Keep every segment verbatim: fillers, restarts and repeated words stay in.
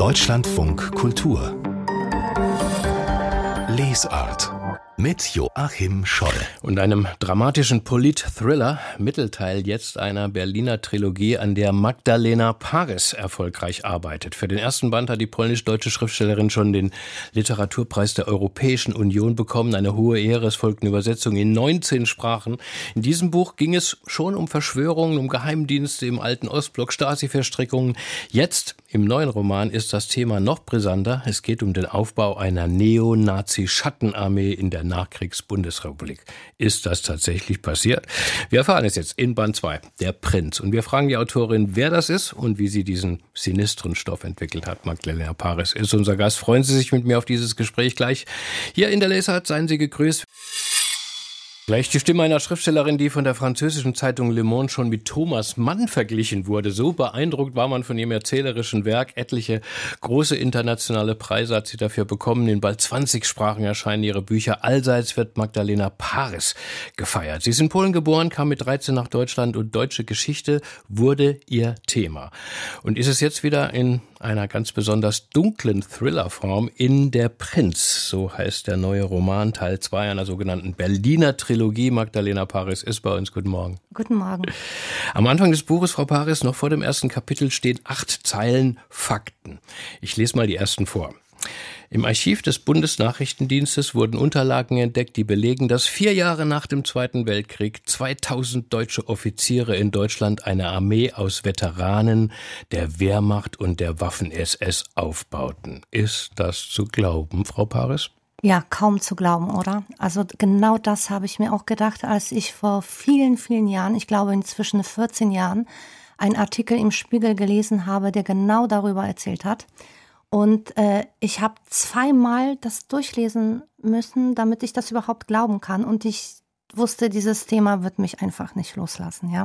Deutschlandfunk Kultur Lesart mit Joachim Scholl. Und einem dramatischen Polit-Thriller, Mittelteil jetzt einer Berliner Trilogie, an der Magdalena Paris erfolgreich arbeitet. Für den ersten Band hat die polnisch-deutsche Schriftstellerin schon den Literaturpreis der Europäischen Union bekommen. Eine hohe Ehre, es folgten Übersetzungen in neunzehn Sprachen. In diesem Buch ging es schon um Verschwörungen, um Geheimdienste im alten Ostblock, Stasi-Verstrickungen. Jetzt, im neuen Roman, ist das Thema noch brisanter. Es geht um den Aufbau einer Neonazi-Schattenarmee in der Nachkriegs-Bundesrepublik. Ist das tatsächlich passiert? Wir erfahren es jetzt in Band zwei, Der Prinz. Und wir fragen die Autorin, wer das ist und wie sie diesen sinistren Stoff entwickelt hat. Magdalena Paris ist unser Gast. Freuen Sie sich mit mir auf dieses Gespräch gleich. Hier in der Lesart, seien Sie gegrüßt. Gleich die Stimme einer Schriftstellerin, die von der französischen Zeitung Le Monde schon mit Thomas Mann verglichen wurde. So beeindruckt war man von ihrem erzählerischen Werk. Etliche große internationale Preise hat sie dafür bekommen. In bald zwanzig Sprachen erscheinen ihre Bücher. Allseits wird Magdalena Paris gefeiert. Sie ist in Polen geboren, kam mit dreizehn nach Deutschland und deutsche Geschichte wurde ihr Thema. Und ist es jetzt wieder in einer ganz besonders dunklen Thrillerform in Der Prinz. So heißt der neue Roman, Teil zwei einer sogenannten Berliner Trilogie. Magdalena Paris ist bei uns. Guten Morgen. Guten Morgen. Am Anfang des Buches, Frau Paris, noch vor dem ersten Kapitel stehen acht Zeilen Fakten. Ich lese mal die ersten vor. Im Archiv des Bundesnachrichtendienstes wurden Unterlagen entdeckt, die belegen, dass vier Jahre nach dem Zweiten Weltkrieg zweitausend deutsche Offiziere in Deutschland eine Armee aus Veteranen der Wehrmacht und der Waffen-S S aufbauten. Ist das zu glauben, Frau Paris? Ja, kaum zu glauben, oder? Also genau das habe ich mir auch gedacht, als ich vor vielen, vielen Jahren, ich glaube inzwischen vierzehn Jahren, einen Artikel im Spiegel gelesen habe, der genau darüber erzählt hat. Und äh, ich habe zweimal das durchlesen müssen, damit ich das überhaupt glauben kann. Und ich wusste, dieses Thema wird mich einfach nicht loslassen, ja.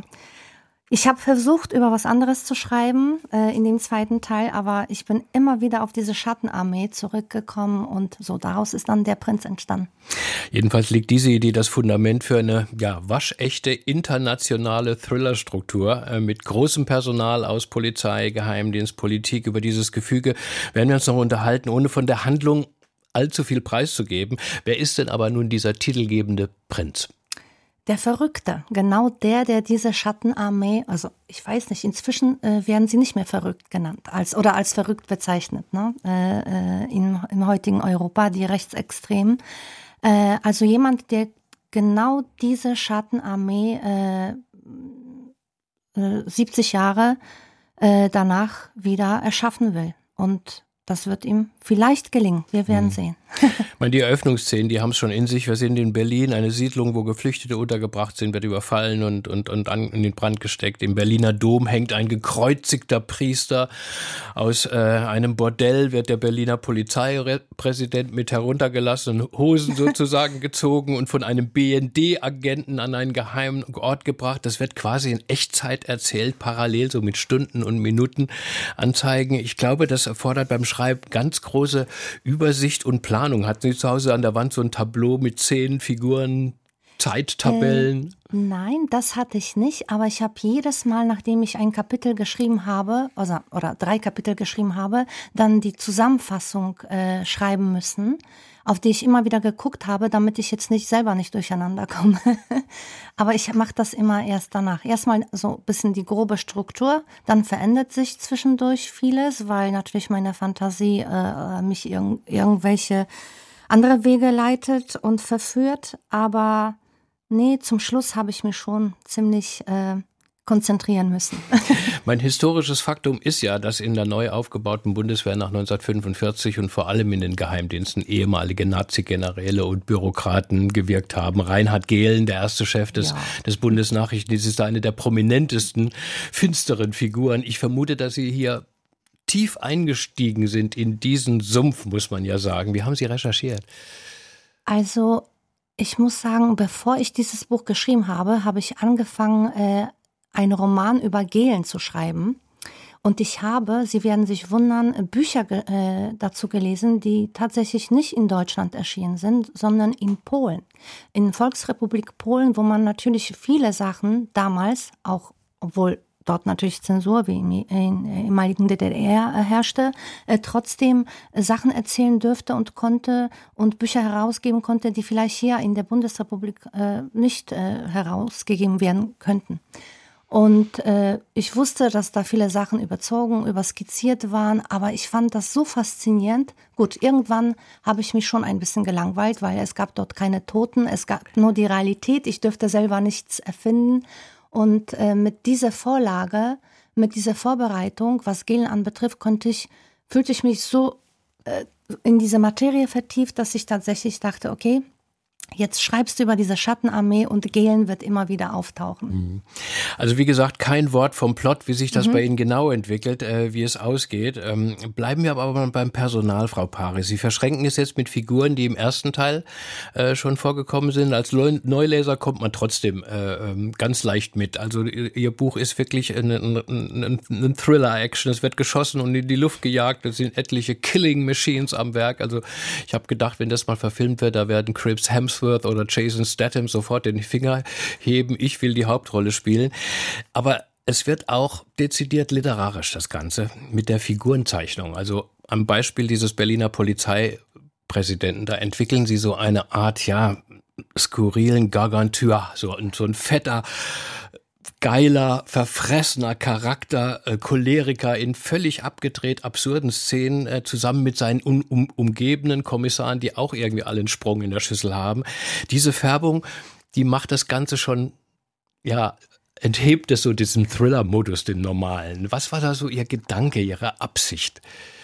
Ich habe versucht, über was anderes zu schreiben äh, in dem zweiten Teil, aber ich bin immer wieder auf diese Schattenarmee zurückgekommen und so daraus ist dann Der Prinz entstanden. Jedenfalls liegt diese Idee das Fundament für eine ja, waschechte internationale Thrillerstruktur äh, mit großem Personal aus Polizei, Geheimdienst, Politik. Über dieses Gefüge werden wir uns noch unterhalten, ohne von der Handlung allzu viel preiszugeben. Wer ist denn aber nun dieser titelgebende Prinz? Der Verrückte, genau der, der diese Schattenarmee, also ich weiß nicht, inzwischen äh, werden sie nicht mehr verrückt genannt als oder als verrückt bezeichnet, ne? äh, äh, im, im heutigen Europa, die Rechtsextremen. Äh, also jemand, der genau diese Schattenarmee äh, äh, siebzig Jahre äh, danach wieder erschaffen will. Und das wird ihm vielleicht gelingen. Wir werden sehen. Ich meine, die Eröffnungsszenen, die haben es schon in sich. Wir sind in Berlin, eine Siedlung, wo Geflüchtete untergebracht sind, wird überfallen und, und, und an, in den Brand gesteckt. Im Berliner Dom hängt ein gekreuzigter Priester. Aus äh, einem Bordell wird der Berliner Polizeipräsident mit heruntergelassenen Hosen sozusagen gezogen und von einem B N D-Agenten an einen geheimen Ort gebracht. Das wird quasi in Echtzeit erzählt, parallel so mit Stunden und Minuten Anzeigen. Ich glaube, das erfordert beim Schreiben ganz große Übersicht und Planung. Hatten Sie zu Hause an der Wand so ein Tableau mit zehn Figuren, Zeittabellen? Äh, nein, das hatte ich nicht, aber ich habe jedes Mal, nachdem ich ein Kapitel geschrieben habe, also, oder drei Kapitel geschrieben habe, dann die Zusammenfassung äh, schreiben müssen, auf die ich immer wieder geguckt habe, damit ich jetzt nicht selber nicht durcheinander komme. Aber ich mache das immer erst danach. Erstmal so ein bisschen die grobe Struktur, dann verändert sich zwischendurch vieles, weil natürlich meine Fantasie äh, mich irg- irgendwelche andere Wege leitet und verführt. Aber nee, zum Schluss habe ich mich schon ziemlich äh, konzentrieren müssen. Mein historisches Faktum ist ja, dass in der neu aufgebauten Bundeswehr nach neunzehnhundertfünfundvierzig und vor allem in den Geheimdiensten ehemalige Nazi-Generäle und Bürokraten gewirkt haben. Reinhard Gehlen, der erste Chef des, ja. des Bundesnachrichtendienstes, ist eine der prominentesten, finsteren Figuren. Ich vermute, dass Sie hier tief eingestiegen sind in diesen Sumpf, muss man ja sagen. Wie haben Sie recherchiert? Also, ich muss sagen, bevor ich dieses Buch geschrieben habe, habe ich angefangen, äh, einen Roman über Gehlen zu schreiben. Und ich habe, Sie werden sich wundern, Bücher ge- äh, dazu gelesen, die tatsächlich nicht in Deutschland erschienen sind, sondern in Polen. In Volksrepublik Polen, wo man natürlich viele Sachen damals, auch obwohl dort natürlich Zensur wie in, in der ehemaligen D D R äh, herrschte, äh, trotzdem äh, Sachen erzählen dürfte und konnte und Bücher herausgeben konnte, die vielleicht hier in der Bundesrepublik äh, nicht äh, herausgegeben werden könnten. Und äh, ich wusste, dass da viele Sachen überzogen, überskizziert waren, aber ich fand das so faszinierend. Gut, irgendwann habe ich mich schon ein bisschen gelangweilt, weil es gab dort keine Toten, es gab nur die Realität, ich dürfte selber nichts erfinden. Und äh, mit dieser Vorlage, mit dieser Vorbereitung, was Gehlen anbetrifft, konnte ich, fühlte ich mich so äh, in diese Materie vertieft, dass ich tatsächlich dachte, okay, jetzt schreibst du über diese Schattenarmee und Gehlen wird immer wieder auftauchen. Also wie gesagt, kein Wort vom Plot, wie sich das mhm. bei Ihnen genau entwickelt, äh, wie es ausgeht. Ähm, bleiben wir aber beim Personal, Frau Paris. Sie verschränken es jetzt mit Figuren, die im ersten Teil äh, schon vorgekommen sind. Als Neuleser kommt man trotzdem äh, ganz leicht mit. Also Ihr Buch ist wirklich ein, ein, ein, ein Thriller-Action. Es wird geschossen und in die Luft gejagt. Es sind etliche Killing Machines am Werk. Also ich habe gedacht, wenn das mal verfilmt wird, da werden Chris Hemsworth oder Jason Statham sofort den Finger heben, ich will die Hauptrolle spielen. Aber es wird auch dezidiert literarisch, das Ganze, mit der Figurenzeichnung. Also am Beispiel dieses Berliner Polizeipräsidenten, da entwickeln sie so eine Art, ja, skurrilen Gargantua, so, so ein fetter, geiler, verfressener Charakter, äh, Choleriker in völlig abgedreht absurden Szenen, äh, zusammen mit seinen um, um, umgebenden Kommissaren, die auch irgendwie alle einen Sprung in der Schüssel haben. Diese Färbung, die macht das Ganze schon, ja, enthebt es so diesem Thriller-Modus, den normalen. Was war da so Ihr Gedanke, Ihre Absicht?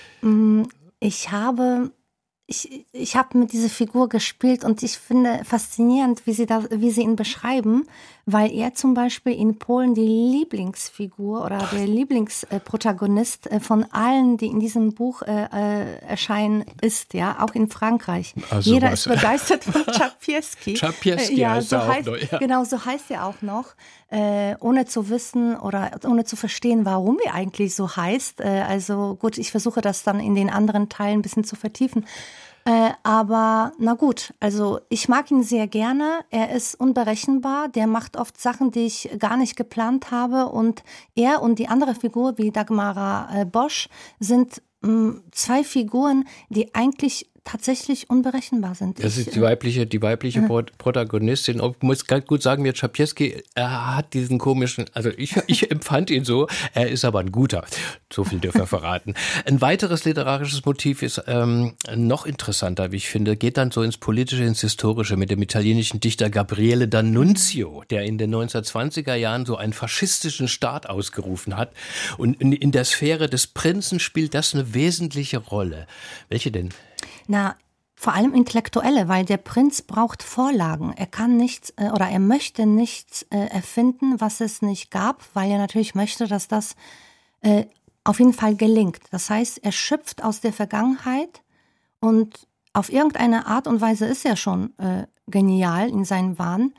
Ich habe... Ich, ich habe mit dieser Figur gespielt und ich finde faszinierend, wie sie, da, wie sie ihn beschreiben, weil er zum Beispiel in Polen die Lieblingsfigur oder der Lieblingsprotagonist von allen, die in diesem Buch äh, erscheinen, ist, ja, auch in Frankreich. Also Jeder was? ist begeistert von Czapieski. Czapieski ja, heißt so er auch heißt, noch, ja. Genau, so heißt er auch noch, äh, ohne zu wissen oder ohne zu verstehen, warum er eigentlich so heißt. Äh, also gut, ich versuche das dann in den anderen Teilen ein bisschen zu vertiefen. Äh, aber na gut, also ich mag ihn sehr gerne. Er ist unberechenbar. Der macht oft Sachen, die ich gar nicht geplant habe. Und er und die andere Figur, wie Dagmara äh, Bosch, sind mh, zwei Figuren, die eigentlich tatsächlich unberechenbar sind. Das ich, ist die weibliche, die weibliche äh, Protagonistin. Ich muss ganz gut sagen, mir Czapieski, er hat diesen komischen, also ich, ich empfand ihn so, er ist aber ein guter. So viel dürfen wir verraten. Ein weiteres literarisches Motiv ist ähm, noch interessanter, wie ich finde, geht dann so ins Politische, ins Historische mit dem italienischen Dichter Gabriele D'Annunzio, der in den neunzehnhundertzwanziger Jahren so einen faschistischen Staat ausgerufen hat. Und in, in der Sphäre des Prinzen spielt das eine wesentliche Rolle. Welche denn? Na, vor allem Intellektuelle, weil der Prinz braucht Vorlagen. Er kann nichts äh, oder er möchte nichts äh, erfinden, was es nicht gab, weil er natürlich möchte, dass das äh, auf jeden Fall gelingt. Das heißt, er schöpft aus der Vergangenheit und auf irgendeine Art und Weise ist er schon äh, genial in seinem Wahn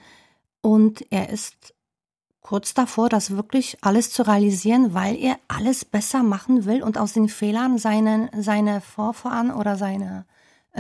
und er ist kurz davor, das wirklich alles zu realisieren, weil er alles besser machen will und aus den Fehlern seine, seine Vorfahren oder seine äh,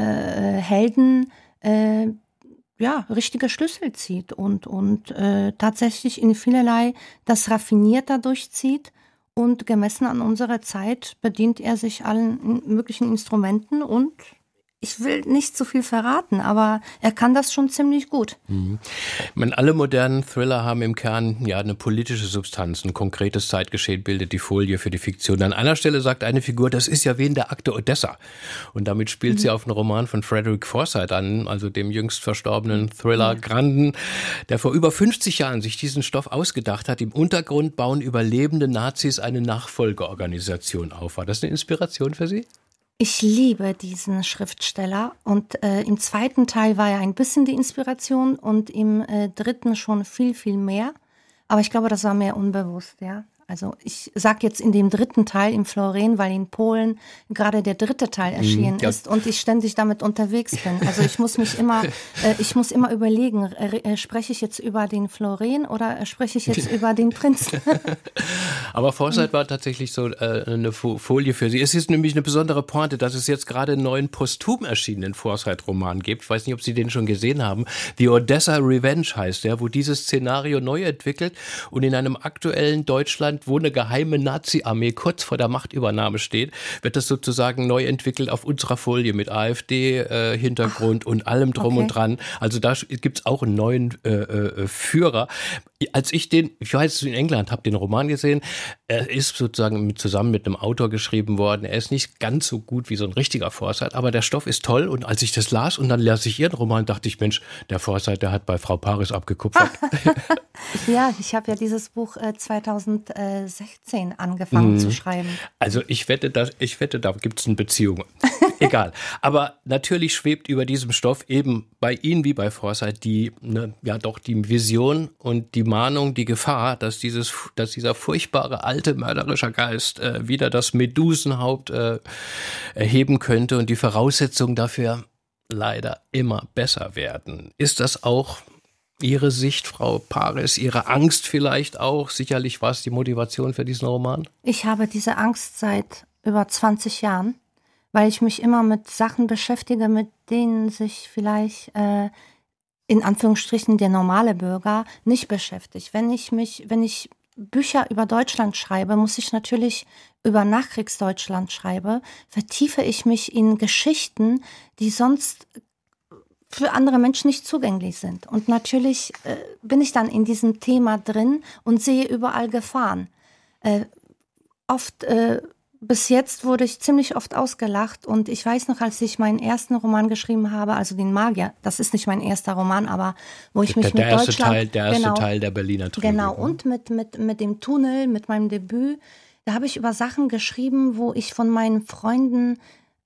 Helden äh, ja, richtige Schlüssel zieht und, und äh, tatsächlich in vielerlei das raffinierter durchzieht und gemessen an unserer Zeit bedient er sich allen möglichen Instrumenten und ich will nicht zu viel verraten, aber er kann das schon ziemlich gut. Mhm. Ich meine, alle modernen Thriller haben im Kern ja eine politische Substanz. Ein konkretes Zeitgeschehen bildet die Folie für die Fiktion. An einer Stelle sagt eine Figur, das ist ja wie in der Akte Odessa. Und damit spielt mhm. sie auf einen Roman von Frederick Forsyth an, also dem jüngst verstorbenen Thriller mhm. Granden, der vor über fünfzig Jahren sich diesen Stoff ausgedacht hat. Im Untergrund bauen überlebende Nazis eine Nachfolgeorganisation auf. War das eine Inspiration für Sie? Ich liebe diesen Schriftsteller und äh, im zweiten Teil war ja ein bisschen die Inspiration und im äh, dritten schon viel, viel mehr. Aber ich glaube, das war mehr unbewusst, ja. Also ich sage jetzt in dem dritten Teil im Floren, weil in Polen gerade der dritte Teil erschienen ja. ist und ich ständig damit unterwegs bin. Also ich muss mich immer, äh, ich muss immer überlegen, äh, spreche ich jetzt über den Floren oder spreche ich jetzt über den Prinzen? Aber Forsyth war tatsächlich so äh, eine Folie für Sie. Es ist nämlich eine besondere Pointe, dass es jetzt gerade einen neuen posthum erschienenen Forsyth-Roman gibt. Ich weiß nicht, ob Sie den schon gesehen haben. The Odessa Revenge heißt der, wo dieses Szenario neu entwickelt und in einem aktuellen Deutschland Land, wo eine geheime Nazi-Armee kurz vor der Machtübernahme steht, wird das sozusagen neu entwickelt auf unserer Folie mit AfD-Hintergrund äh, und allem drum okay. und dran. Also da gibt es auch einen neuen äh, äh, Führer. Als ich den, ich weiß in England, habe den Roman gesehen, er ist sozusagen mit, zusammen mit einem Autor geschrieben worden. Er ist nicht ganz so gut wie so ein richtiger Forsyth, aber der Stoff ist toll. Und als ich das las und dann las ich ihren Roman, dachte ich, Mensch, der Forsyth, der hat bei Frau Paris abgekupfert. Ja, ich habe ja dieses Buch äh, zweitausendsechzehn angefangen mm. zu schreiben. Also ich wette, da, ich wette, da gibt es eine Beziehung. Egal. Aber natürlich schwebt über diesem Stoff eben bei Ihnen wie bei Forsyth die, ne, ja doch die Vision und die Mahnung, die Gefahr, dass dieses, dass dieser furchtbare alte mörderische Geist äh, wieder das Medusenhaupt äh, erheben könnte und die Voraussetzungen dafür leider immer besser werden. Ist das auch Ihre Sicht, Frau Paris, Ihre Angst vielleicht auch? Sicherlich war es die Motivation für diesen Roman? Ich habe diese Angst seit über zwanzig Jahren, weil ich mich immer mit Sachen beschäftige, mit denen sich vielleicht äh, in Anführungsstrichen der normale Bürger nicht beschäftigt. Wenn ich mich, wenn ich Bücher über Deutschland schreibe, muss ich natürlich über Nachkriegsdeutschland schreibe, vertiefe ich mich in Geschichten, die sonst für andere Menschen nicht zugänglich sind. Und natürlich äh, bin ich dann in diesem Thema drin und sehe überall Gefahren. Äh, oft, äh, bis jetzt wurde ich ziemlich oft ausgelacht und ich weiß noch, als ich meinen ersten Roman geschrieben habe, also den Magier, das ist nicht mein erster Roman, aber wo ich mich der, der mit erste Deutschland... Teil, der erste genau, Teil der Berliner Trilogie. Genau, und mit, mit, mit dem Tunnel, mit meinem Debüt, da habe ich über Sachen geschrieben, wo ich von meinen Freunden,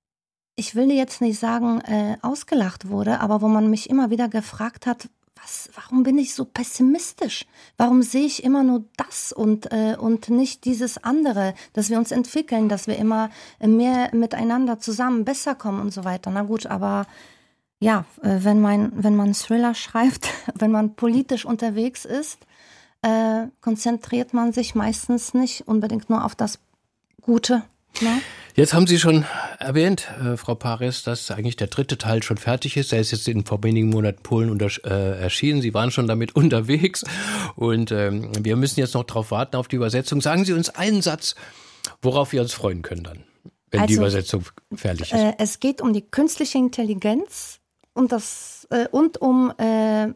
ich will jetzt nicht sagen, äh, ausgelacht wurde, aber wo man mich immer wieder gefragt hat, was, warum bin ich so pessimistisch? Warum sehe ich immer nur das und, äh, und nicht dieses andere, dass wir uns entwickeln, dass wir immer mehr miteinander zusammen besser kommen und so weiter. Na gut, aber ja, äh, wenn man, wenn man Thriller schreibt, wenn man politisch unterwegs ist, äh, konzentriert man sich meistens nicht unbedingt nur auf das Gute. Ne? Jetzt haben Sie schon erwähnt, äh, Frau Paris, dass eigentlich der dritte Teil schon fertig ist. Der ist jetzt in vor wenigen Monaten Polen unter, äh, erschienen. Sie waren schon damit unterwegs und ähm, wir müssen jetzt noch darauf warten, auf die Übersetzung. Sagen Sie uns einen Satz, worauf wir uns freuen können dann, wenn also, die Übersetzung fertig ist. Äh, es geht um die künstliche Intelligenz und, das, äh, und um äh,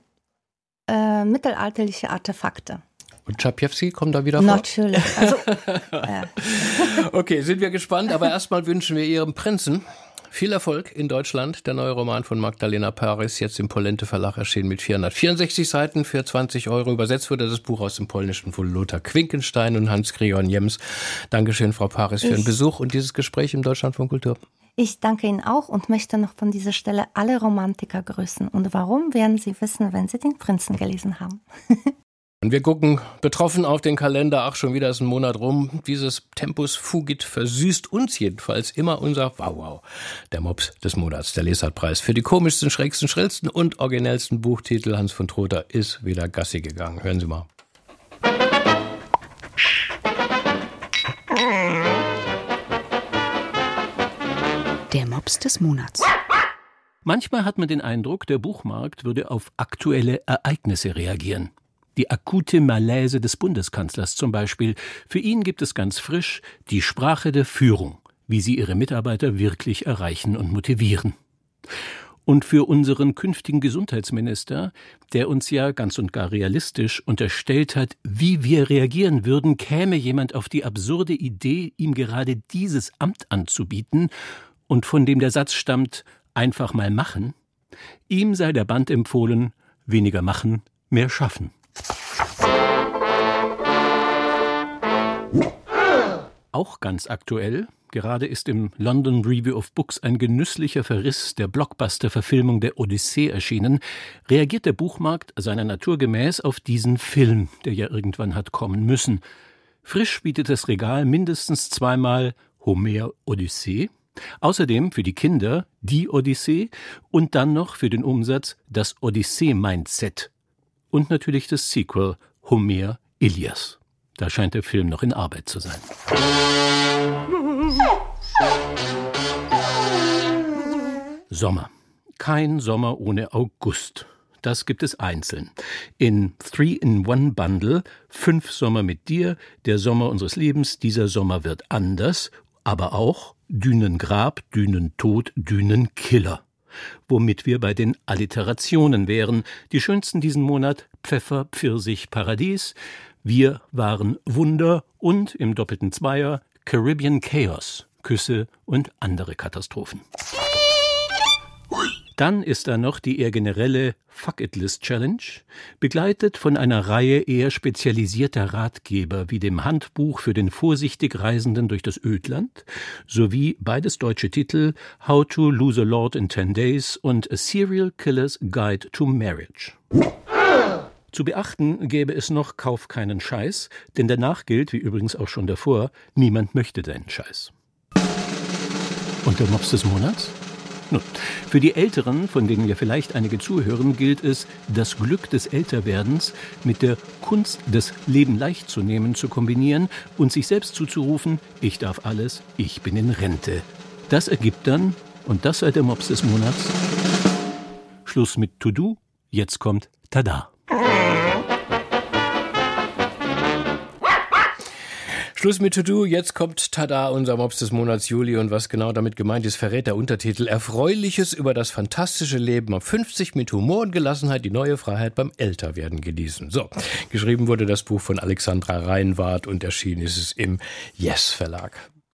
äh, mittelalterliche Artefakte. Und Czapewski kommt da wieder vor? Natürlich. Also, äh. Okay, sind wir gespannt, aber erstmal wünschen wir Ihrem Prinzen viel Erfolg in Deutschland. Der neue Roman von Magdalena Paris, jetzt im Polente Verlag erschienen mit vierhundertvierundsechzig Seiten für zwanzig Euro. Übersetzt wurde das Buch aus dem Polnischen von Lothar Quinkenstein und Hans-Gregor Niems. Dankeschön, Frau Paris, für ich, den Besuch und dieses Gespräch im Deutschlandfunk Kultur. Ich danke Ihnen auch und möchte noch von dieser Stelle alle Romantiker grüßen. Und warum, werden Sie wissen, wenn Sie den Prinzen gelesen haben. Und wir gucken betroffen auf den Kalender. Ach, schon wieder ist ein Monat rum. Dieses Tempus Fugit versüßt uns jedenfalls immer unser Wow Wow. Der Mops des Monats, der Lesartpreis für die komischsten, schrägsten, schrillsten und originellsten Buchtitel. Hans von Trotha ist wieder Gassi gegangen. Hören Sie mal. Der Mops des Monats. Manchmal hat man den Eindruck, der Buchmarkt würde auf aktuelle Ereignisse reagieren. Die akute Malaise des Bundeskanzlers zum Beispiel. Für ihn gibt es ganz frisch die Sprache der Führung, wie sie ihre Mitarbeiter wirklich erreichen und motivieren. Und für unseren künftigen Gesundheitsminister, der uns ja ganz und gar realistisch unterstellt hat, wie wir reagieren würden, käme jemand auf die absurde Idee, ihm gerade dieses Amt anzubieten und von dem der Satz stammt, einfach mal machen, ihm sei der Band empfohlen, weniger machen, mehr schaffen. Auch ganz aktuell, gerade ist im London Review of Books ein genüsslicher Verriss der Blockbuster-Verfilmung der Odyssee erschienen, reagiert der Buchmarkt seiner Natur gemäß auf diesen Film, der ja irgendwann hat kommen müssen. Frisch bietet das Regal mindestens zweimal Homer Odyssee, außerdem für die Kinder die Odyssee und dann noch für den Umsatz das Odyssee-Mindset. Und natürlich das Sequel Homer Ilias. Da scheint der Film noch in Arbeit zu sein. Sommer. Kein Sommer ohne August. Das gibt es einzeln. In Three-in-One-Bundle, fünf Sommer mit dir, der Sommer unseres Lebens, dieser Sommer wird anders, aber auch Dünengrab, Dünentod, Dünenkiller. Womit wir bei den Alliterationen wären. Die schönsten diesen Monat: Pfeffer, Pfirsich, Paradies. Wir waren Wunder und im doppelten Zweier Caribbean Chaos, Küsse und andere Katastrophen. Dann ist da noch die eher generelle Fuck-It-List-Challenge, begleitet von einer Reihe eher spezialisierter Ratgeber wie dem Handbuch für den vorsichtig Reisenden durch das Ödland sowie beides deutsche Titel How to Lose a Lord in ten Days und A Serial Killer's Guide to Marriage. Zu beachten gäbe es noch Kauf keinen Scheiß, denn danach gilt, wie übrigens auch schon davor, niemand möchte deinen Scheiß. Und der Mops des Monats? Nun, für die Älteren, von denen ja vielleicht einige zuhören, gilt es, das Glück des Älterwerdens mit der Kunst des Leben leicht zu nehmen zu kombinieren und sich selbst zuzurufen: Ich darf alles, ich bin in Rente. Das ergibt dann, und das sei der Mops des Monats, Schluss mit To-Do, jetzt kommt Tada. Schluss mit To-Do, jetzt kommt Tada, unser Mops des Monats Juli. Und was genau damit gemeint ist, verrät der Untertitel: Erfreuliches über das fantastische Leben ab fünfzig mit Humor und Gelassenheit, die neue Freiheit beim Älterwerden genießen. So, geschrieben wurde das Buch von Alexandra Reinwarth und erschienen ist es im Yes Verlag.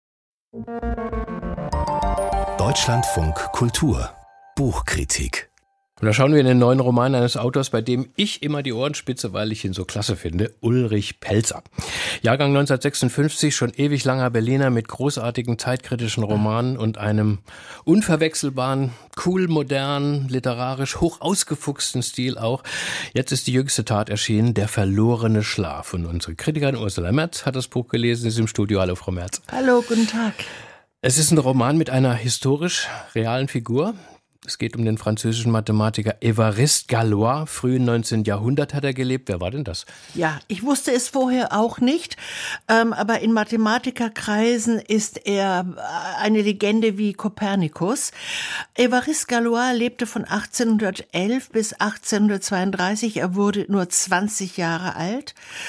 Deutschlandfunk Kultur Buchkritik. Und da schauen wir in den neuen Roman eines Autors, bei dem ich immer die Ohren spitze, weil ich ihn so klasse finde, Ulrich Pelzer. Jahrgang neunzehnhundertsechsundfünfzig, schon ewig langer Berliner mit großartigen zeitkritischen Romanen und einem unverwechselbaren, cool, modernen, literarisch hoch ausgefuchsten Stil auch. Jetzt ist die jüngste Tat erschienen, Der verlorene Schlaf. Und unsere Kritikerin Ursula Merz hat das Buch gelesen, ist im Studio. Hallo, Frau Merz. Hallo, guten Tag. Es ist ein Roman mit einer historisch realen Figur. Es geht um den französischen Mathematiker Évariste Galois. Frühen neunzehnten Jahrhundert hat er gelebt. Wer war denn das? Ja, ich wusste es vorher auch nicht, ähm, aber in Mathematikerkreisen ist er eine Legende wie Kopernikus. Évariste Galois lebte von achtzehnhundertelf bis achtzehnhundertzweiunddreißig. Er wurde nur zwanzig Jahre alt.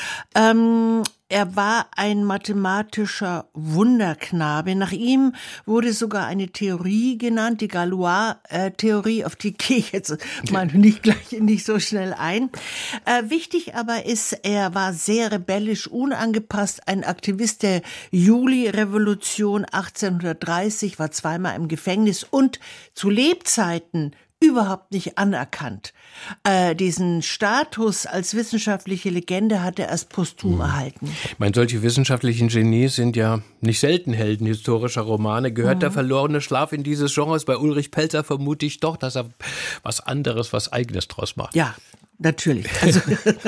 Ähm, Er war ein mathematischer Wunderknabe. Nach ihm wurde sogar eine Theorie genannt, die Galois-Theorie, auf die gehe ich jetzt mal nicht gleich nicht so schnell ein. Äh, wichtig aber ist, er war sehr rebellisch, unangepasst, ein Aktivist der Juli-Revolution achtzehnhundertdreißig, war zweimal im Gefängnis und zu Lebzeiten überhaupt nicht anerkannt. Äh, diesen Status als wissenschaftliche Legende hat er erst posthum mhm. erhalten. Ich meine, solche wissenschaftlichen Genies sind ja nicht selten Helden historischer Romane. Gehört mhm. der verlorene Schlaf in dieses Genre? Bei Ulrich Pelzer vermute ich doch, dass er was anderes, was Eigenes draus macht. Ja. Natürlich. Also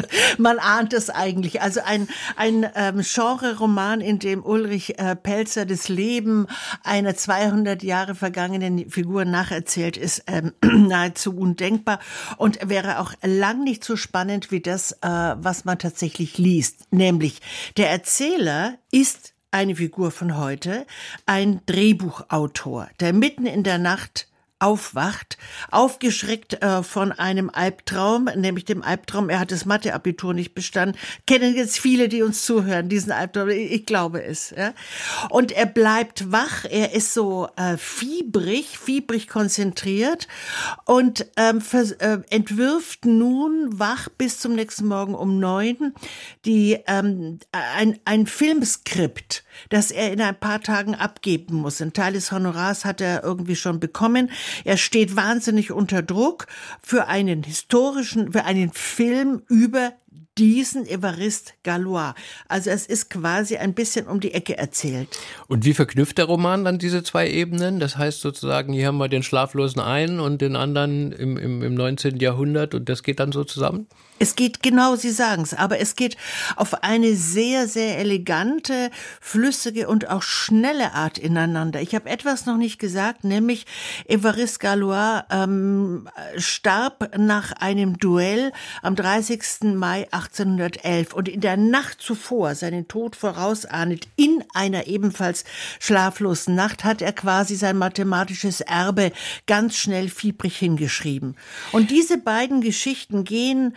man ahnt es eigentlich. Also ein ein ähm, Genre-Roman, in dem Ulrich äh, Pelzer das Leben einer zweihundert Jahre vergangenen Figur nacherzählt, ist ähm, nahezu undenkbar und wäre auch lang nicht so spannend wie das, äh, was man tatsächlich liest. Nämlich der Erzähler ist eine Figur von heute, ein Drehbuchautor, der mitten in der Nacht aufwacht, aufgeschreckt äh, von einem Albtraum, nämlich dem Albtraum, er hat das Mathe-Abitur nicht bestanden. Kennen jetzt viele, die uns zuhören, diesen Albtraum, ich, ich glaube es. Ja? Und er bleibt wach, er ist so äh, fiebrig, fiebrig konzentriert und ähm, vers- äh, entwirft nun wach bis zum nächsten Morgen um neun die, ähm, ein, ein Filmskript, das er in ein paar Tagen abgeben muss. Ein Teil des Honorars hat er irgendwie schon bekommen. Er steht wahnsinnig unter Druck für einen historischen, für einen Film über diesen Évariste Galois. Also es ist quasi ein bisschen um die Ecke erzählt. Und wie verknüpft der Roman dann diese zwei Ebenen? Das heißt sozusagen, hier haben wir den schlaflosen einen und den anderen im, im, im neunzehnten Jahrhundert und das geht dann so zusammen? Es geht, genau, Sie sagen es, aber es geht auf eine sehr, sehr elegante, flüssige und auch schnelle Art ineinander. Ich habe etwas noch nicht gesagt, nämlich Évariste Galois ähm, starb nach einem Duell am dreißigsten Mai Mai achtzehnhundertelf und in der Nacht zuvor, seinen Tod vorausahnend, in einer ebenfalls schlaflosen Nacht, hat er quasi sein mathematisches Erbe ganz schnell fiebrig hingeschrieben. Und diese beiden Geschichten gehen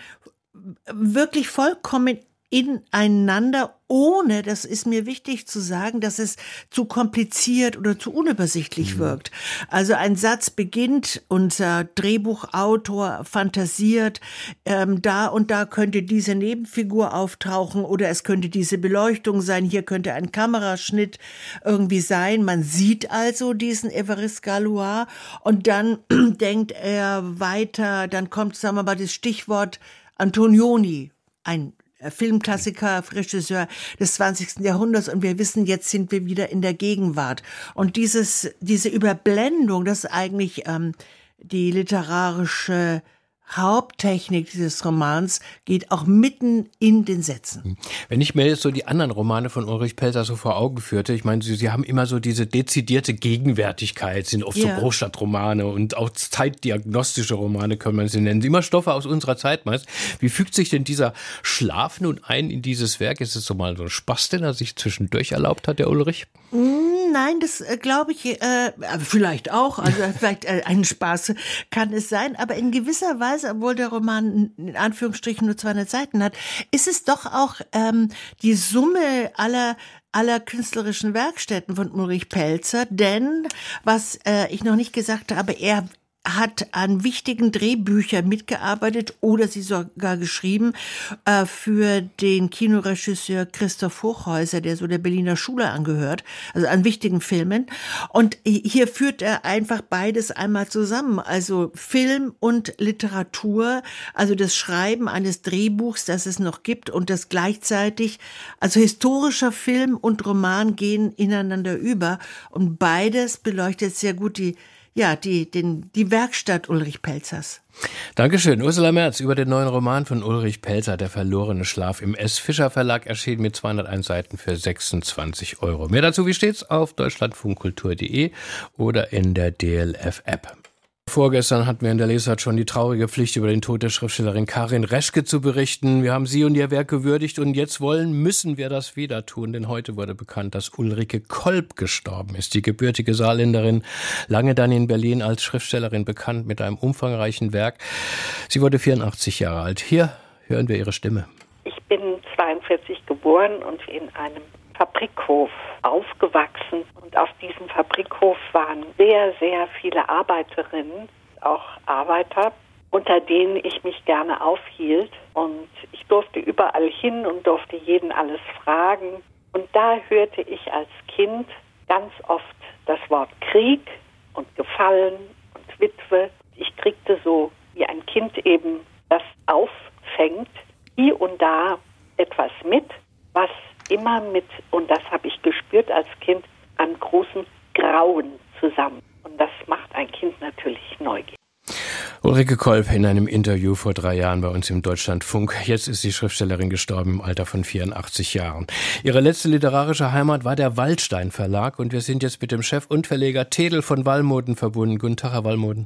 wirklich vollkommen ineinander, ohne, das ist mir wichtig zu sagen, dass es zu kompliziert oder zu unübersichtlich mhm. wirkt. Also ein Satz beginnt, unser Drehbuchautor fantasiert, ähm, da und da könnte diese Nebenfigur auftauchen oder es könnte diese Beleuchtung sein, hier könnte ein Kameraschnitt irgendwie sein. Man sieht also diesen Évariste Galois und dann denkt er weiter, dann kommt, sagen wir mal, das Stichwort Antonioni, ein Filmklassiker, Regisseur des zwanzigsten Jahrhunderts und wir wissen, jetzt sind wir wieder in der Gegenwart. Und dieses, diese Überblendung, das ist eigentlich ähm, die literarische Haupttechnik dieses Romans, geht auch mitten in den Sätzen. Wenn ich mir jetzt so die anderen Romane von Ulrich Pelzer so vor Augen führte, ich meine, sie, sie haben immer so diese dezidierte Gegenwärtigkeit, sind oft ja. so Großstadtromane und auch zeitdiagnostische Romane, können man sie nennen. Immer Stoffe aus unserer Zeit meist. Wie fügt sich denn dieser Schlaf nun ein in dieses Werk? Ist es so mal so ein Spaß, den er sich zwischendurch erlaubt hat, der Ulrich? Nein, das äh, glaube ich, äh, vielleicht auch, also vielleicht äh, ein Spaß kann es sein, aber in gewisser Weise, obwohl der Roman in Anführungsstrichen nur zweihundert Seiten hat, ist es doch auch ähm, die Summe aller aller künstlerischen Werkstätten von Ulrich Pelzer, denn, was äh, ich noch nicht gesagt habe, er hat an wichtigen Drehbüchern mitgearbeitet oder sie sogar geschrieben äh, für den Kinoregisseur Christoph Hochhäuser, der so der Berliner Schule angehört, also an wichtigen Filmen. Und hier führt er einfach beides einmal zusammen, also Film und Literatur, also das Schreiben eines Drehbuchs, das es noch gibt und das gleichzeitig, also historischer Film und Roman gehen ineinander über und beides beleuchtet sehr gut die Ja, die, den, die Werkstatt Ulrich Pelzers. Dankeschön. Ursula Merz über den neuen Roman von Ulrich Pelzer, Der verlorene Schlaf, im S. Fischer Verlag erschienen mit zweihunderteins Seiten für sechsundzwanzig Euro. Mehr dazu, wie steht's, auf deutschlandfunkkultur punkt de oder in der D L F-App. Vorgestern hatten wir in der Lesart schon die traurige Pflicht, über den Tod der Schriftstellerin Karin Reschke zu berichten. Wir haben sie und ihr Werk gewürdigt und jetzt wollen, müssen wir das wieder tun, denn heute wurde bekannt, dass Ulrike Kolb gestorben ist. Die gebürtige Saarländerin, lange dann in Berlin als Schriftstellerin bekannt mit einem umfangreichen Werk. Sie wurde vierundachtzig Jahre alt. Hier hören wir ihre Stimme. Ich bin zweiundvierzig geboren und in einem Fabrikhof aufgewachsen. Und auf diesem Fabrikhof waren sehr, sehr viele Arbeiterinnen, auch Arbeiter, unter denen ich mich gerne aufhielt. Und ich durfte überall hin und durfte jeden alles fragen. Und da hörte ich als Kind ganz oft das Wort Krieg und Gefallen und Witwe. Ich kriegte so, wie ein Kind eben das auffängt, hier und da etwas mit, was immer mit, und das habe ich gespürt als Kind, einem großen Grauen zusammen. Und das macht ein Kind natürlich neugierig. Ulrike Kolb in einem Interview vor drei Jahren bei uns im Deutschlandfunk. Jetzt ist die Schriftstellerin gestorben im Alter von vierundachtzig Jahren. Ihre letzte literarische Heimat war der Waldstein Verlag und wir sind jetzt mit dem Chef und Verleger Tedel von Wallmoden verbunden. Guten Tag, Herr Wallmoden.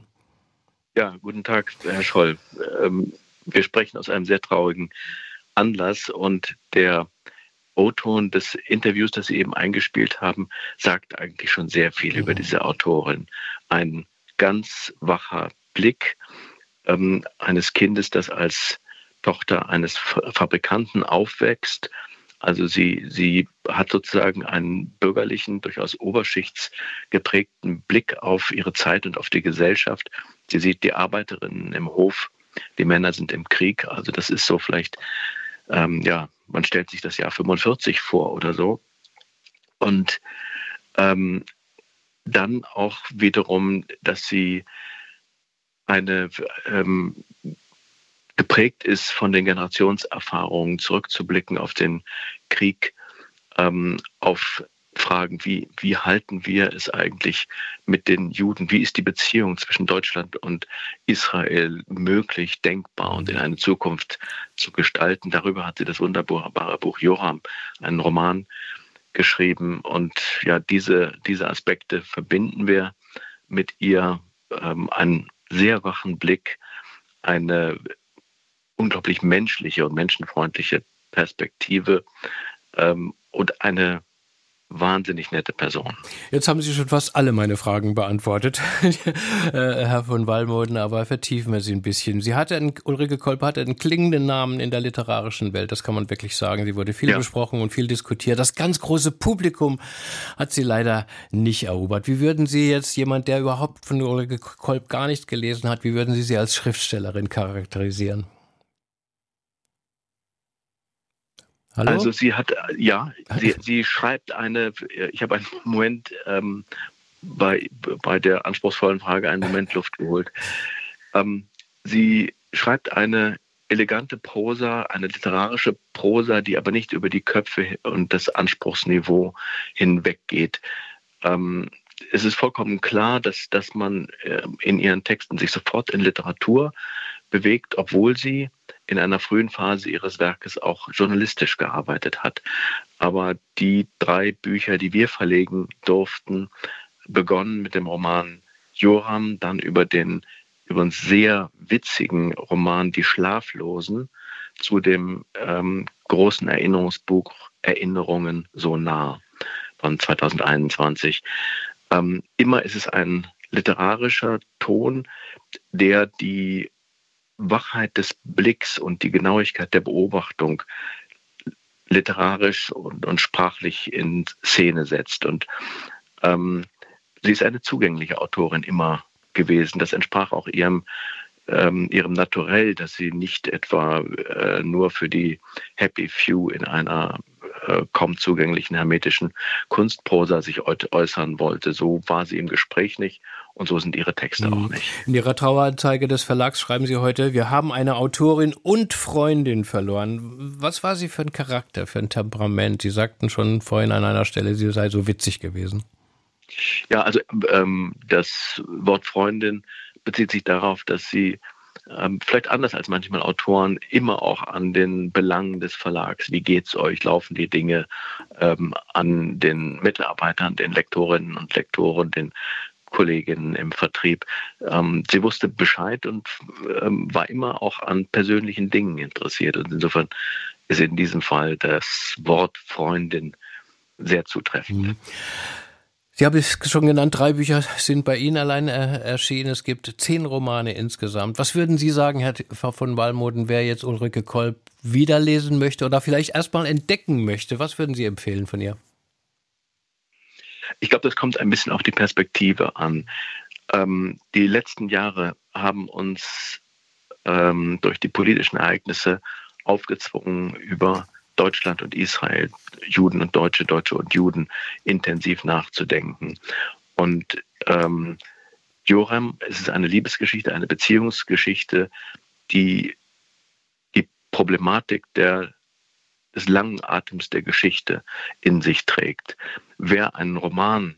Ja, guten Tag, Herr Scholl. Ähm, wir sprechen aus einem sehr traurigen Anlass und der O-Ton des Interviews, das Sie eben eingespielt haben, sagt eigentlich schon sehr viel mhm. über diese Autorin. Ein ganz wacher Blick ähm, eines Kindes, das als Tochter eines Fabrikanten aufwächst. Also sie, sie hat sozusagen einen bürgerlichen, durchaus oberschichtsgeprägten Blick auf ihre Zeit und auf die Gesellschaft. Sie sieht die Arbeiterinnen im Hof, die Männer sind im Krieg. Also das ist so vielleicht, ähm, ja, man stellt sich das Jahr fünfundvierzig vor oder so. Und ähm, dann auch wiederum, dass sie eine ähm, geprägt ist von den Generationserfahrungen, zurückzublicken auf den Krieg, ähm, auf Fragen, wie, wie halten wir es eigentlich mit den Juden? Wie ist die Beziehung zwischen Deutschland und Israel möglich, denkbar und in eine Zukunft zu gestalten? Darüber hat sie das wunderbare Buch Joram, einen Roman, geschrieben. Und ja, diese, diese Aspekte verbinden wir mit ihr, ähm, einen sehr wachen Blick, eine unglaublich menschliche und menschenfreundliche Perspektive ähm, und eine wahnsinnig nette Person. Jetzt haben Sie schon fast alle meine Fragen beantwortet, Herr von Wallmoden, aber vertiefen wir sie ein bisschen. Sie hatte einen, Ulrike Kolb hatte einen klingenden Namen in der literarischen Welt, das kann man wirklich sagen. Sie wurde viel ja. besprochen und viel diskutiert. Das ganz große Publikum hat sie leider nicht erobert. Wie würden Sie jetzt, jemand, der überhaupt von Ulrike Kolb gar nichts gelesen hat, wie würden Sie sie als Schriftstellerin charakterisieren? Hallo? Also sie hat, ja, sie, sie schreibt eine, ich habe einen Moment ähm, bei, bei der anspruchsvollen Frage einen Moment Luft geholt. Ähm, sie schreibt eine elegante Prosa, eine literarische Prosa, die aber nicht über die Köpfe und das Anspruchsniveau hinweggeht. Ähm, es ist vollkommen klar, dass, dass man äh, in ihren Texten sich sofort in Literatur bewegt, obwohl sie in einer frühen Phase ihres Werkes auch journalistisch gearbeitet hat. Aber die drei Bücher, die wir verlegen durften, begonnen mit dem Roman Joram, dann über den über einen sehr witzigen Roman Die Schlaflosen, zu dem ähm, großen Erinnerungsbuch Erinnerungen so nah von zweitausendeinundzwanzig. Ähm, immer ist es ein literarischer Ton, der die Wachheit des Blicks und die Genauigkeit der Beobachtung literarisch und, und sprachlich in Szene setzt. Und ähm, sie ist eine zugängliche Autorin immer gewesen. Das entsprach auch ihrem, ähm, ihrem Naturell, dass sie nicht etwa äh, nur für die Happy Few in einer äh, kaum zugänglichen hermetischen Kunstprosa sich äußern wollte. So war sie im Gespräch nicht. Und so sind Ihre Texte auch nicht. In Ihrer Traueranzeige des Verlags schreiben Sie heute, wir haben eine Autorin und Freundin verloren. Was war sie für ein Charakter, für ein Temperament? Sie sagten schon vorhin an einer Stelle, sie sei so witzig gewesen. Ja, also ähm, das Wort Freundin bezieht sich darauf, dass sie ähm, vielleicht anders als manchmal Autoren immer auch an den Belangen des Verlags, wie geht's euch, laufen die Dinge, ähm, an den Mitarbeitern, den Lektorinnen und Lektoren, den Kolleginnen im Vertrieb. Ähm, sie wusste Bescheid und ähm, war immer auch an persönlichen Dingen interessiert. Und insofern ist in diesem Fall das Wort Freundin sehr zutreffend. Mhm. Sie haben es schon genannt, drei Bücher sind bei Ihnen allein äh, erschienen. Es gibt zehn Romane insgesamt. Was würden Sie sagen, Herr von Wallmoden, wer jetzt Ulrike Kolb wiederlesen möchte oder vielleicht erstmal entdecken möchte? Was würden Sie empfehlen von ihr? Ich glaube, das kommt ein bisschen auf die Perspektive an. Ähm, die letzten Jahre haben uns ähm, durch die politischen Ereignisse aufgezwungen, über Deutschland und Israel, Juden und Deutsche, Deutsche und Juden intensiv nachzudenken. Und ähm, Joram, es ist eine Liebesgeschichte, eine Beziehungsgeschichte, die die Problematik der des langen Atems der Geschichte in sich trägt. Wer einen Roman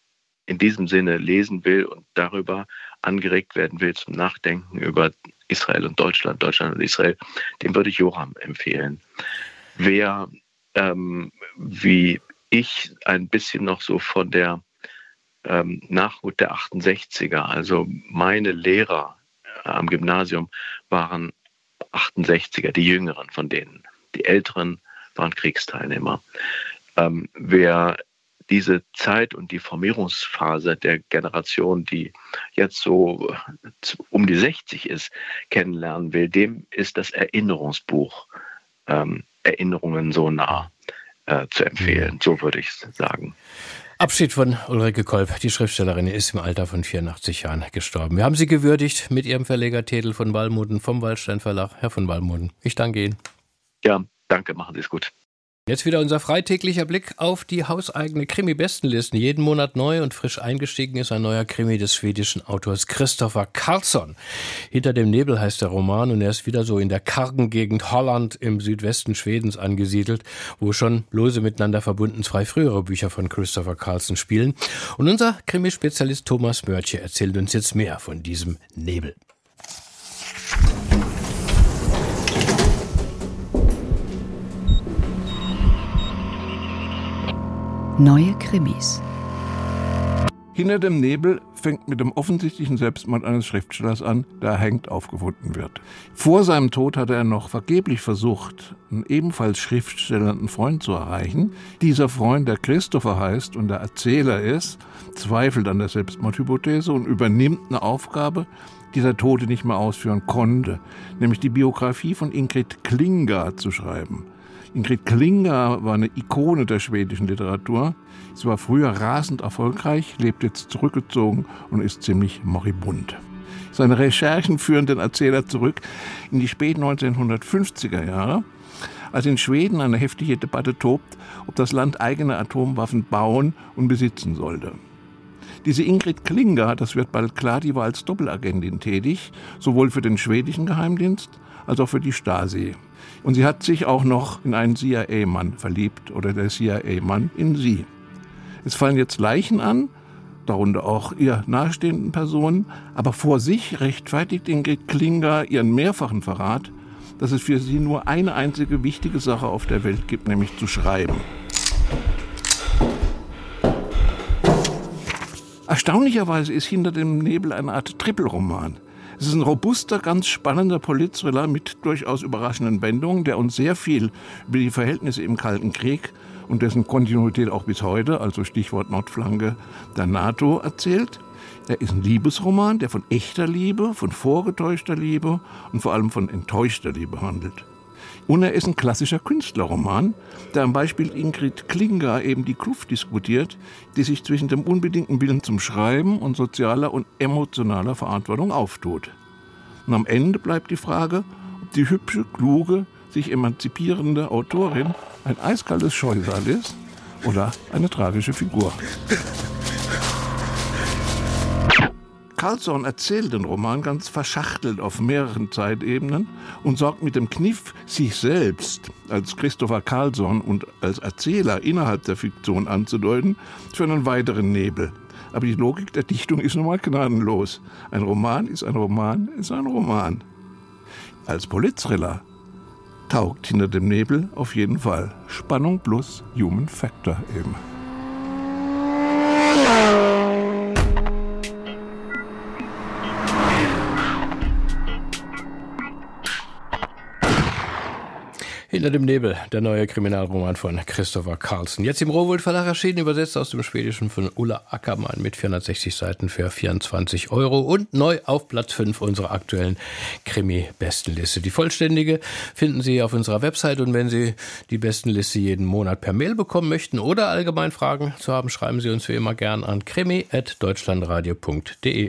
in diesem Sinne lesen will und darüber angeregt werden will zum Nachdenken über Israel und Deutschland, Deutschland und Israel, dem würde ich Joram empfehlen. Wer, ähm, wie ich, ein bisschen noch so von der ähm, Nachhut der achtundsechziger, also meine Lehrer äh, am Gymnasium waren achtundsechziger, die Jüngeren von denen. Die Älteren waren Kriegsteilnehmer. Ähm, wer diese Zeit und die Formierungsphase der Generation, die jetzt so um die sechzig ist, kennenlernen will, dem ist das Erinnerungsbuch ähm, Erinnerungen so nah äh, zu empfehlen. So würde ich es sagen. Abschied von Ulrike Kolb. Die Schriftstellerin ist im Alter von vierundachtzig Jahren gestorben. Wir haben sie gewürdigt mit ihrem Verleger Tedel von Wallmoden vom Waldstein Verlag. Herr von Wallmoden, ich danke Ihnen. Ja, danke, machen Sie es gut. Jetzt wieder unser freitäglicher Blick auf die hauseigene Krimi-Bestenlisten. Jeden Monat neu und frisch eingestiegen ist ein neuer Krimi des schwedischen Autors Christopher Carlsson. Hinter dem Nebel heißt der Roman und er ist wieder so in der kargen Gegend Holland im Südwesten Schwedens angesiedelt, wo schon lose miteinander verbunden zwei frühere Bücher von Christopher Carlsson spielen. Und unser Krimispezialist Thomas Mörtje erzählt uns jetzt mehr von diesem Nebel. Neue Krimis. Hinter dem Nebel fängt mit dem offensichtlichen Selbstmord eines Schriftstellers an, der hängt aufgefunden wird. Vor seinem Tod hatte er noch vergeblich versucht, einen ebenfalls schriftstellenden Freund zu erreichen. Dieser Freund, der Christopher heißt und der Erzähler ist, zweifelt an der Selbstmordhypothese und übernimmt eine Aufgabe, die der Tote nicht mehr ausführen konnte, nämlich die Biografie von Ingrid Klinga zu schreiben. Ingrid Klinga war eine Ikone der schwedischen Literatur. Sie war früher rasend erfolgreich, lebt jetzt zurückgezogen und ist ziemlich moribund. Seine Recherchen führen den Erzähler zurück in die späten neunzehnhundertfünfziger Jahre, als in Schweden eine heftige Debatte tobt, ob das Land eigene Atomwaffen bauen und besitzen sollte. Diese Ingrid Klinga, das wird bald klar, die war als Doppelagentin tätig, sowohl für den schwedischen Geheimdienst als auch für die Stasi. Und sie hat sich auch noch in einen C I A-Mann verliebt oder der C I A-Mann in sie. Es fallen jetzt Leichen an, darunter auch ihr nahestehenden Personen, aber vor sich rechtfertigt Ingrid Klinga ihren mehrfachen Verrat, dass es für sie nur eine einzige wichtige Sache auf der Welt gibt, nämlich zu schreiben. Erstaunlicherweise ist Hinter dem Nebel eine Art Trippelroman. Es ist ein robuster, ganz spannender Politthriller mit durchaus überraschenden Wendungen, der uns sehr viel über die Verhältnisse im Kalten Krieg und dessen Kontinuität auch bis heute, also Stichwort Nordflanke der NATO, erzählt. Er ist ein Liebesroman, der von echter Liebe, von vorgetäuschter Liebe und vor allem von enttäuschter Liebe handelt. Und er ist ein klassischer Künstlerroman, der am Beispiel Ingrid Klinga eben die Kluft diskutiert, die sich zwischen dem unbedingten Willen zum Schreiben und sozialer und emotionaler Verantwortung auftut. Und am Ende bleibt die Frage, ob die hübsche, kluge, sich emanzipierende Autorin ein eiskaltes Scheusal ist oder eine tragische Figur. Carlsson erzählt den Roman ganz verschachtelt auf mehreren Zeitebenen und sorgt mit dem Kniff, sich selbst als Christopher Carlsson und als Erzähler innerhalb der Fiktion anzudeuten, für einen weiteren Nebel. Aber die Logik der Dichtung ist nun mal gnadenlos. Ein Roman ist ein Roman, ist ein Roman. Als Politthriller taugt Hinter dem Nebel auf jeden Fall. Spannung plus Human Factor eben. Hinter dem Nebel, der neue Kriminalroman von Christopher Carlsson. Jetzt im Rowohlt Verlag erschienen, übersetzt aus dem Schwedischen von Ulla Ackermann mit vierhundertsechzig Seiten für vierundzwanzig Euro und neu auf Platz fünf unserer aktuellen Krimi-Bestenliste. Die vollständige finden Sie auf unserer Website und wenn Sie die Bestenliste jeden Monat per Mail bekommen möchten oder allgemein Fragen zu haben, schreiben Sie uns wie immer gern an krimi at deutschlandradio punkt de.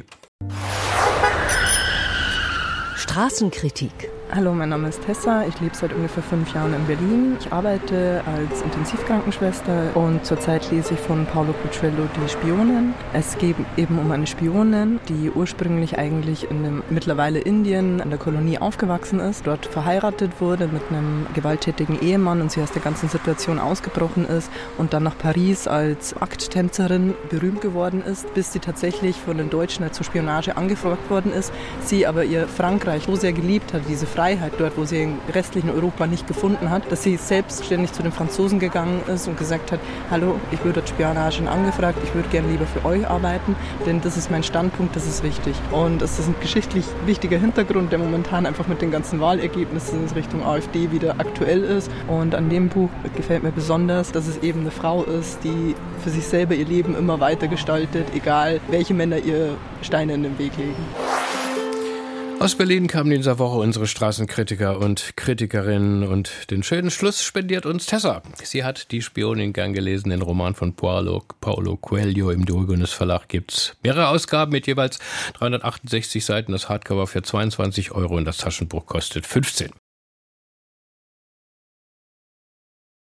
Straßenkritik. Hallo, mein Name ist Tessa. Ich lebe seit ungefähr fünf Jahren in Berlin. Ich arbeite als Intensivkrankenschwester und zurzeit lese ich von Paulo Coelho Die Spionin. Es geht eben um eine Spionin, die ursprünglich eigentlich in dem mittlerweile Indien an der Kolonie aufgewachsen ist, dort verheiratet wurde mit einem gewalttätigen Ehemann und sie aus der ganzen Situation ausgebrochen ist und dann nach Paris als Akttänzerin berühmt geworden ist, bis sie tatsächlich von den Deutschen zur Spionage angefragt worden ist. Sie aber ihr Frankreich so sehr geliebt hat, diese Freiheit dort, wo sie im restlichen Europa nicht gefunden hat, dass sie selbstständig zu den Franzosen gegangen ist und gesagt hat, hallo, ich würde dort Spionagen angefragt, ich würde gerne lieber für euch arbeiten, denn das ist mein Standpunkt, das ist wichtig. Und es ist ein geschichtlich wichtiger Hintergrund, der momentan einfach mit den ganzen Wahlergebnissen in Richtung AfD wieder aktuell ist. Und an dem Buch gefällt mir besonders, dass es eben eine Frau ist, die für sich selber ihr Leben immer weiter gestaltet, egal welche Männer ihr Steine in den Weg legen. Aus Berlin kamen in dieser Woche unsere Straßenkritiker und Kritikerinnen und den schönen Schluss spendiert uns Tessa. Sie hat Die Spionin gern gelesen, den Roman von Paulo, Paulo Coelho. Im Diogenes Verlag gibt's mehrere Ausgaben mit jeweils dreihundertachtundsechzig Seiten. Das Hardcover für zweiundzwanzig Euro und das Taschenbuch kostet fünfzehn.